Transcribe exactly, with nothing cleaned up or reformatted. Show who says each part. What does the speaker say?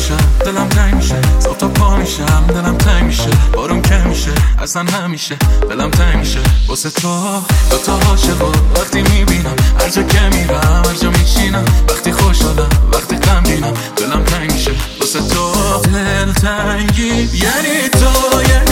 Speaker 1: میشم دلم تنگ میشه، صبح تا پا میشم دلم تنگ میشه، بارون که میشه اصلا همیشه دلم تنگ میشه واسه تو. دو تا عاشقو وقتی میبینم، هر جا که میرم هر جا میشینم، وقتی خوشحالم وقتی غمگینم دلم تنگ میشه واسه تو. دل تنگی یعنی تو، یعنی